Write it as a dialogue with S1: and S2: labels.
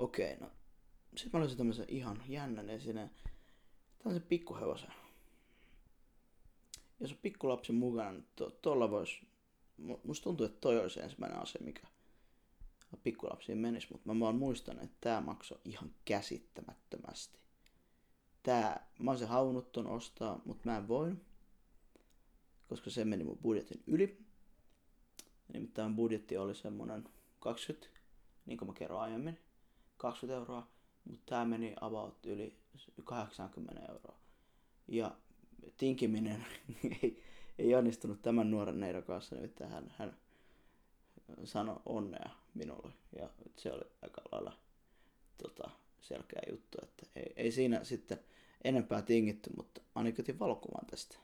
S1: Okei, no sit mä löysin tämmösen ihan jännän esineen. Tämmösen pikkuhevosen. Jos on pikkulapsi mukana, niin tuolla vois... Musta tuntuu, että toi olisi ensimmäinen asia, mikä pikkulapsiin menisi, mutta mä vaan muistan, että tää maksoi ihan käsittämättömästi. Mä olisin halunnut ton ostaa, mutta mä en voinut, koska se meni mun budjetin yli. Nimittäin budjetti oli semmonen 20, niin kuin mä kerroin aiemmin, 20 €, mutta tää meni about yli 80 €. Ja tinkiminen ei onnistunut tämän nuoren neidon kanssa, nimittäin hän sanoi onnea minulle. Ja se oli aika lailla selkeä juttu, että ei siinä sitten enempää tingitty, mutta ainakin otin valokuvan tästä.